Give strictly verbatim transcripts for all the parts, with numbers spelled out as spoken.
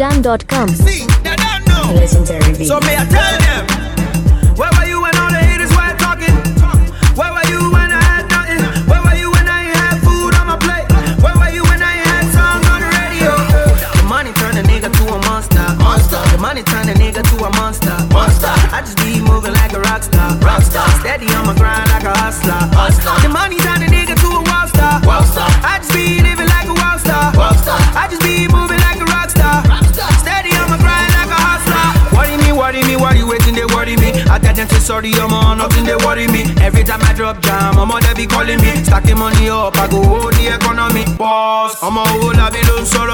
jam dot com. See, they don't know. Legendary beat. So may I tell them, where were you when all the haters were talking? Where were you when I had nothing? Where were you when I ain't had food on my plate? Where were you when I ain't had songs on the radio? The money turned a nigga to a monster. Monster. The money turned a nigga to a monster. Monster. I just be moving like a rock star. Rock star. Steady on my grind like a hustler. Hustler. The money turned a nigga to a wall star. Wall star. I just be living like a wall star. Wall star. I just be moving like a rock star. Rock star. Steady on my grind like a hustler. Worry me, worry me, worry waiting, they worry me. I tell them say sorry, I'm on nothing, they worry me. Every time I drop jam, I'm on they be calling me. Stacking money up, I go hold the economy. Boss, I'm a whole lot of don't sorrow.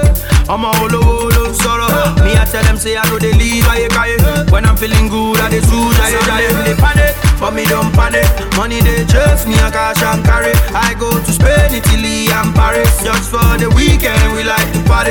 I'm a whole whole don't sorrow. Me I tell them say I know they leave, I cry. When I'm feeling good, I they soothe, I die. They panic, but me don't panic. Money they chase me a cash and carry. I go to Spain, Italy and Paris. Just for the weekend, we like to party.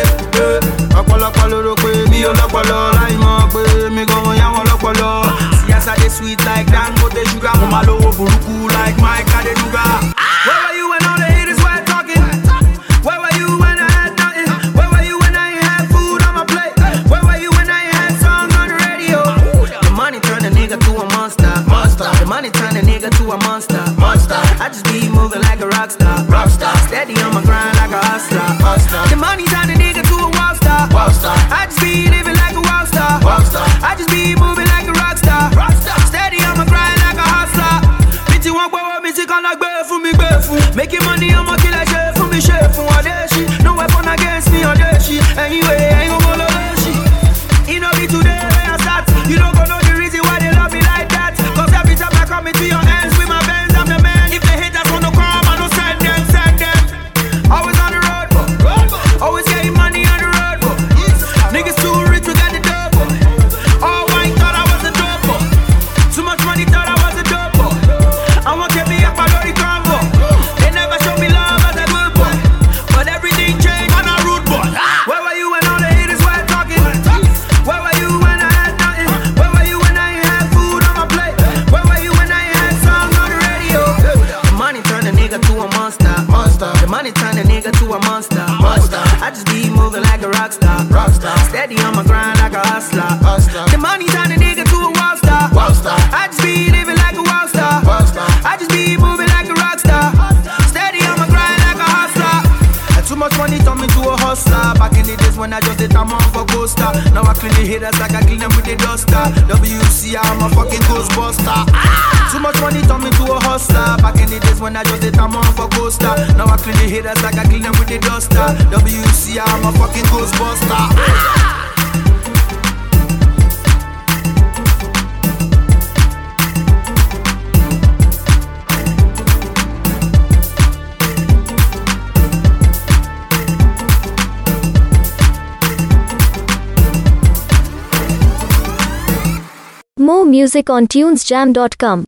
Ọpọlọ pọlọ ro pé mi ò lọ́pọlọ láì mọ̀ pé mi gan ya wọn lọ́pọlọ. See as I dey sweet like Dangote sugar, mo máa lówó burúkú like Mike Adenuga. Where were you when all the haters were talking? Where were you when I had nothing? Where were you when I ain't had food on my plate? Where were you when I ain't had songs on the radio? The money turned a nigga to a monster. Monster. The money turned a nigga to a monster. Monster. I just be moving like a rock star. Rock star. Steady on my grind like a hustler. Hustler. The money turned a nigga to a wall star. Wall star. I just be living like a wall star. Wall star. I just be moving like a rock star. Rock star. Steady on my grind like a hustler. Bitty won't go with me, she can't go for me, go for. Making money, I'm a killer, chef for me, chef for what they she. No weapon against me, or they she. Anyway, I ain't gonna go low she. You know me today, when I start. You don't gonna know the reason why they love me like that. Cause every time I come into your hands with my bands, I'm the man. If the haters wanna come, I don't send them, send them. Always on the road, but always getting money on the road, but niggas too rich, we got the dope, but all white thought I was a dope, but too much money thought I was a dope, but I won't get me up, I know the combo. They never show me love as a good boy, but everything changed on a rude boy. Where were you when all the haters were talking? Where were you when I had nothing? Where were you when I ain't had food on my plate? Where were you when I ain't had songs on the radio? The money turned a nigga to a monster. Monster. The money turned a nigga to a monster. Monster. I just be moving like a rock star. Rock star. Steady on my grind like a hustler. Hustler. The money turned a nigga to a wall star. Wall star. I just be living like a wall star. Wall star. I just be moving like a rock star. Steady on my grind like a hustler. And too much money turned me to a hustler. Back in the days when I just did time on for Coaster. Now I clean the haters like I clean them with the duster. W C, I'm a fucking Ghostbuster. Too much money turned me to a hustler. Back in the days when I just did time on for Coaster. Now I clean the haters like I clean them with the duster. W C, I'm a fucking Ghostbuster. More music on tunes jam dot com.